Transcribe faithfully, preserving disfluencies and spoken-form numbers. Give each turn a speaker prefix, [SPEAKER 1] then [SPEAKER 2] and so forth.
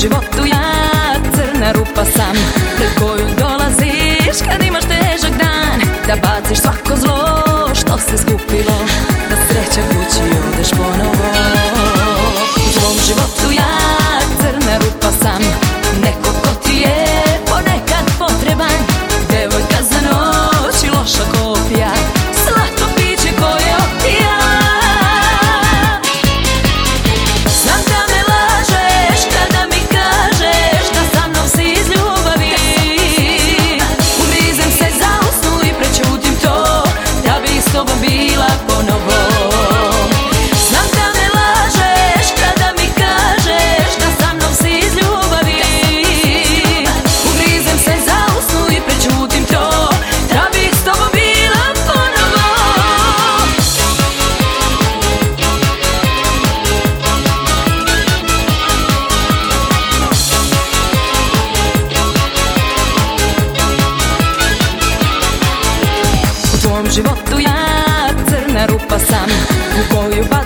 [SPEAKER 1] životu ja crna rupa sam, pred koju dolaziš kad imaš težak dan, da baciš svako zlo što se skupilo, da sreća kući odeš ponovo. U svom životu ja crna rupa sam, neko ko ti je ponekad potreban, devojka za noć i loša kopija, slatko piće koje opija. Znam da me lažeš kada mi kažeš da sa mnom si iz ljubavi, ugrizem se za usnu i prećutim to, da bi s tobom bila ponovo. Znam da me lažeš kada mi kažeš da sa mnom si iz ljubavi, ugrizem se za usnu i prećutim to, da bi s tobom bila ponovo. U tvom životu ja crna rupa sam, u koju